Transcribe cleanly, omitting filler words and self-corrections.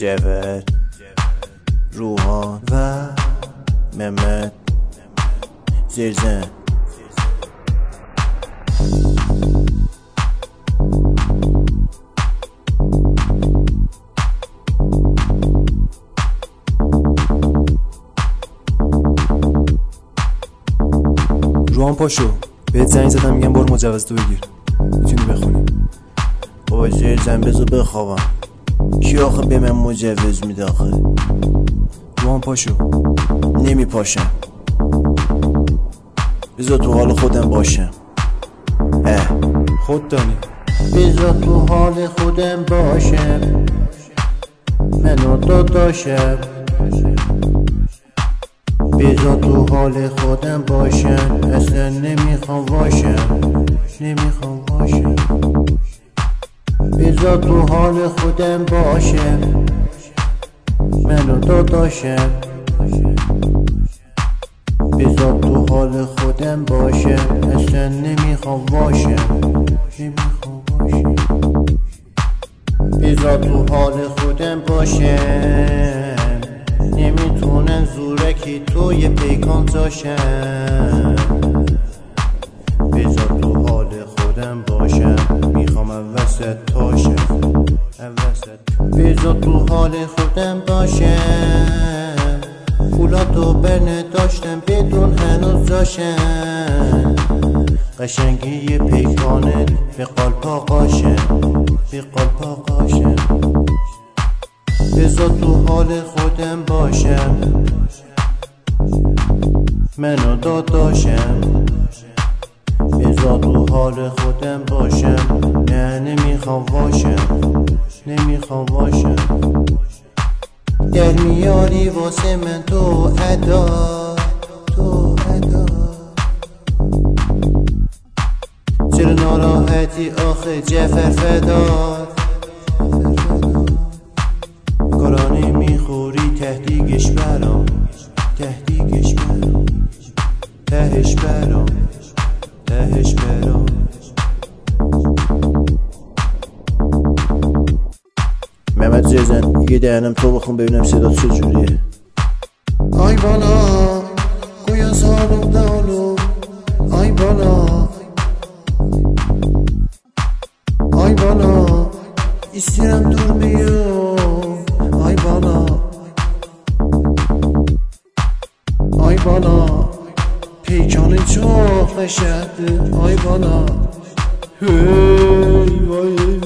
جبر، روحان و ممت زیرزن. روحان پاشو، بهت زنگ زدم میگم برو مجوز تو بگیر، میتونی بخونی. بابا زیرزن بذار بخوابم، کی آخه به من مجوز میده آخه؟ روحان پاشو. نمی پاشم، بذار تو حال خودم باشم. خود دانی. بذار تو حال خودم باشم، منو داداشم. بذار تو حال خودم باشم، اصلا نمیخوام باشم، نمیخوام باشم. بذار تو حال خودم باشم، منو داداشم. بذار تو حال خودم باشم، اصلا نمیخوام باشم، نمیخوام باشم. بذار تو حال خودم باشم، نمیتونن زورکی توی پیکان تاشم. بذار تو حال خودم باشم، میخوام وسط تاشم. بذار تو حال خودم باشم، پولاتو برنه داشتم بدون هنوز داشتم. قشنگی پیکانت به قلپا قاشم، به قلپا قاشم. بذار تو حال خودم باشم، منو داداشم. بذار تو حال خودم باشم، نه نمیخوام باشم، نمیخوام باشم. در میاری واسه من تو ادا، تو ادا. چرا ناراحتی آخه جعفر فدار؟ کارانه میخوری تهدیگش برام، تهدیگش برام، تهش برام، تهش برام. محمد زیرزن یه دهنم تو بخون ببینم صدات چجوریه. آی بالا گویا سالم دالو، آی بالا، آی بالا استیرم دور بیو، آی بالا، آی بالا پیکان چوخ نشد، آی بالا. هی وای